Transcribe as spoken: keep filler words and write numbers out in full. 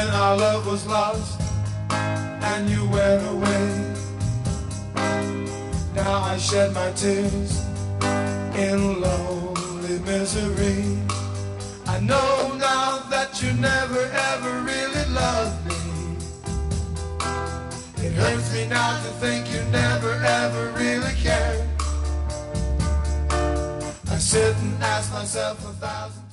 when our love was lost and you went away. Now I shed my tears in lonely misery. I know now that you never ever really loved me. It hurts me now to think you never ever really cared. I sit and ask myself a thousand